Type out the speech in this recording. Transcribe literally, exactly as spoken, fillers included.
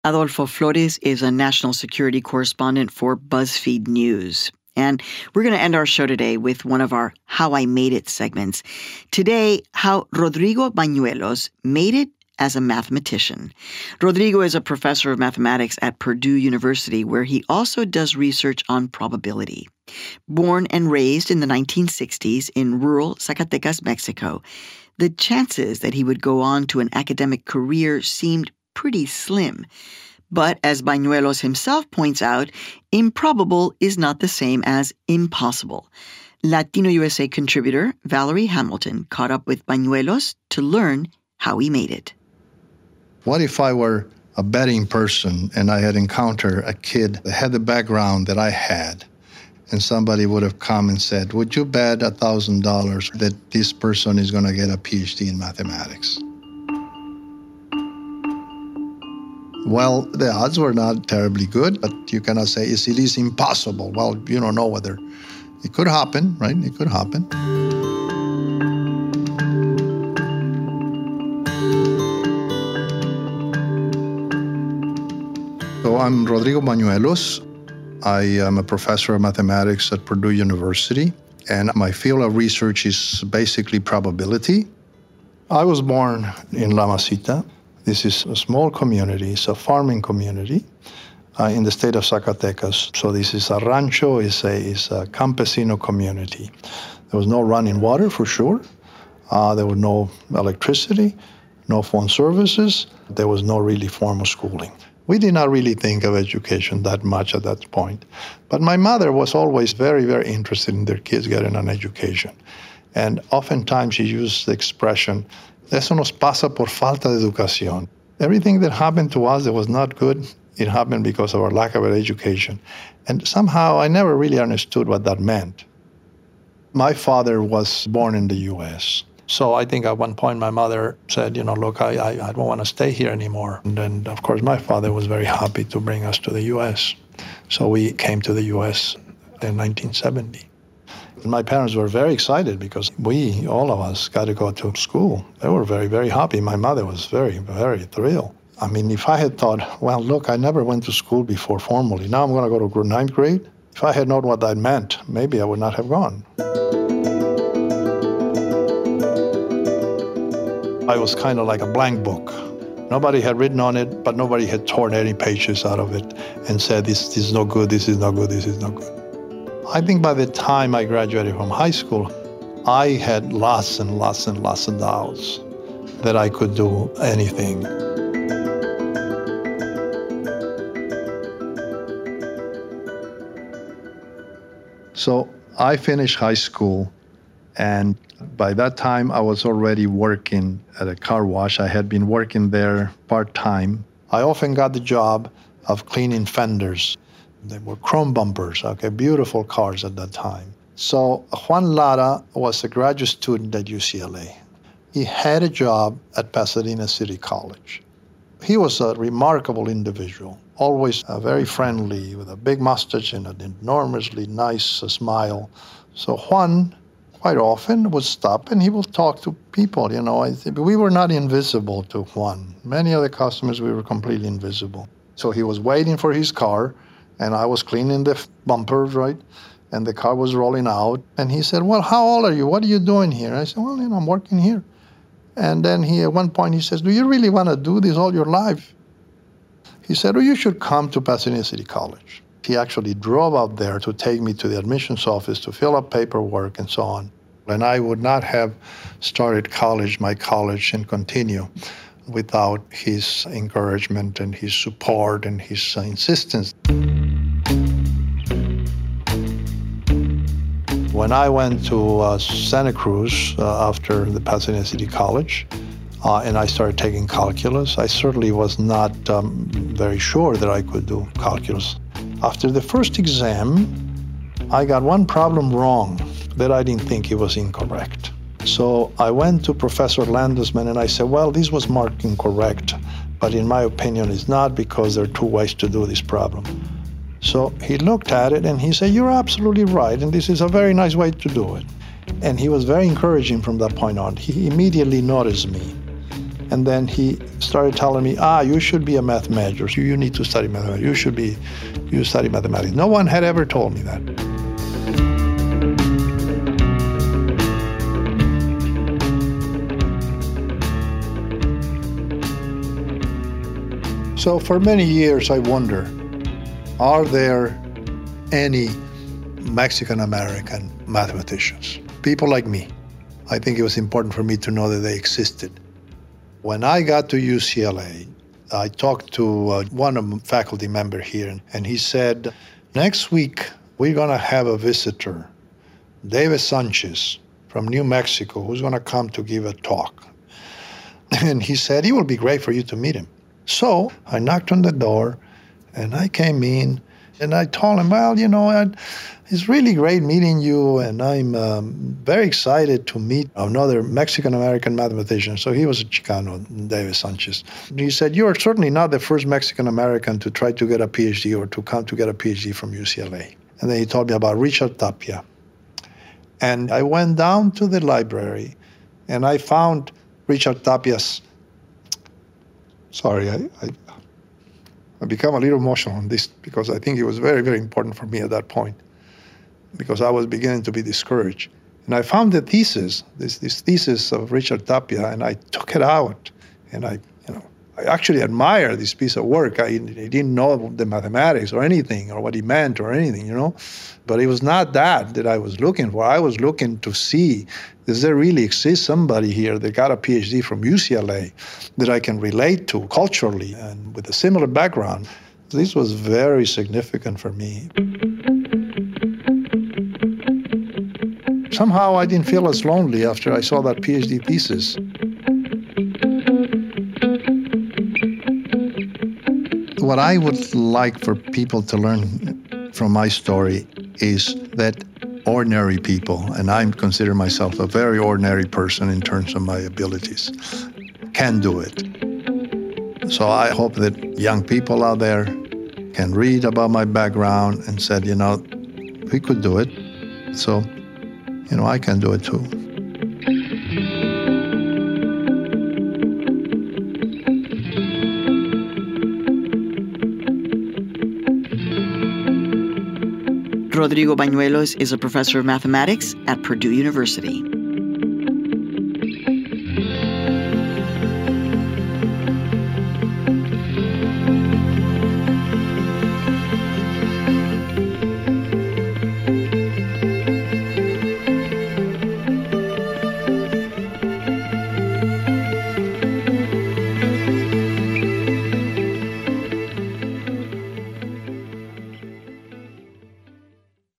Adolfo Flores is a national security correspondent for BuzzFeed News. And we're going to end our show today with one of our How I Made It segments. Today, how Rodrigo Bañuelos made it as a mathematician. Rodrigo is a professor of mathematics at Purdue University, where he also does research on probability. Born and raised in the nineteen sixties in rural Zacatecas, Mexico, the chances that he would go on to an academic career seemed pretty slim. But as Bañuelos himself points out, improbable is not the same as impossible. Latino U S A contributor Valerie Hamilton caught up with Bañuelos to learn how he made it. What if I were a betting person and I had encountered a kid that had the background that I had, and somebody would have come and said, would you bet one thousand dollars that this person is going to get a P H D in mathematics? Well, the odds were not terribly good, but you cannot say it is impossible. Well, you don't know whether it could happen, right? It could happen. So I'm Rodrigo Bañuelos. I am a professor of mathematics at Purdue University, and my field of research is basically probability. I was born in La Masita. This is a small community. It's a farming community uh, in the state of Zacatecas. So this is a rancho, it's a, it's a campesino community. There was no running water, for sure. Uh, there was no electricity, no phone services. There was no really formal schooling. We did not really think of education that much at that point. But my mother was always very, very interested in their kids getting an education. And oftentimes she used the expression, eso nos pasa por falta de educación. Everything that happened to us that was not good, it happened because of our lack of education. And somehow I never really understood what that meant. My father was born in the U S, so I think at one point my mother said, you know, look, I, I, I don't want to stay here anymore. And then, of course, my father was very happy to bring us to the U S. So we came to the U S in nineteen seventy. My parents were very excited because we, all of us, got to go to school. They were very, very happy. My mother was very, very thrilled. I mean, if I had thought, well, look, I never went to school before formally. Now I'm going to go to ninth grade. If I had known what that meant, maybe I would not have gone. I was kind of like a blank book. Nobody had written on it, but nobody had torn any pages out of it and said, this, this is no good, this is no good, this is no good. I think by the time I graduated from high school, I had lots and lots and lots of doubts that I could do anything. So I finished high school, and by that time I was already working at a car wash. I had been working there part-time. I often got the job of cleaning fenders. They were chrome bumpers, okay, beautiful cars at that time. So Juan Lara was a graduate student at U C L A. He had a job at Pasadena City College. He was a remarkable individual, always uh, very friendly, with a big mustache and an enormously nice uh, smile. So Juan, quite often, would stop and he would talk to people, you know. I th- we were not invisible to Juan. Many of the customers, we were completely invisible. So he was waiting for his car, and I was cleaning the bumpers, right? And the car was rolling out. And he said, well, how old are you? What are you doing here? I said, well, you know, I'm working here. And then he, at one point, he says, do you really want to do this all your life? He said, well, you should come to Pasadena City College. He actually drove out there to take me to the admissions office to fill up paperwork and so on. And I would not have started college, my college, and continue without his encouragement and his support and his uh, insistence. When I went to uh, Santa Cruz uh, after the Pasadena City College, uh, and I started taking calculus, I certainly was not um, very sure that I could do calculus. After the first exam, I got one problem wrong that I didn't think it was incorrect. So I went to Professor Landesman and I said, well, this was marked incorrect, but in my opinion it's not, because there are two ways to do this problem. So he looked at it and he said, you're absolutely right, and this is a very nice way to do it. And he was very encouraging from that point on. He immediately noticed me. And then he started telling me, ah, you should be a mathematician. You, you need to study mathematics. You should be, you study mathematics. No one had ever told me that. So for many years, I wonder, are there any Mexican-American mathematicians? People like me. I think it was important for me to know that they existed. When I got to U C L A, I talked to uh, one of the faculty member here, and he said, next week, we're going to have a visitor, David Sanchez from New Mexico, who's going to come to give a talk. And he said, it will be great for you to meet him. So I knocked on the door, and I came in, and I told him, well, you know, I, it's really great meeting you, and I'm um, very excited to meet another Mexican-American mathematician. So he was a Chicano, David Sanchez. He said, you are certainly not the first Mexican-American to try to get a PhD or to come to get a PhD from U C L A. And then he told me about Richard Tapia. And I went down to the library, and I found Richard Tapia's Sorry, I, I, I become a little emotional on this because I think it was very, very important for me at that point because I was beginning to be discouraged. And I found the thesis, this, this thesis of Richard Tapia, and I took it out. And I, you know, I actually admire this piece of work. I, I didn't know the mathematics or anything or what he meant or anything, you know. But it was not that that I was looking for. I was looking to see, does there really exist somebody here that got a PhD from U C L A that I can relate to culturally and with a similar background? This was very significant for me. Somehow I didn't feel as lonely after I saw that PhD thesis. What I would like for people to learn from my story is that ordinary people, and I consider myself a very ordinary person in terms of my abilities, can do it. So I hope that young people out there can read about my background and said, you know, we could do it. So, you know, I can do it too. Rodrigo Bañuelos is a professor of mathematics at Purdue University.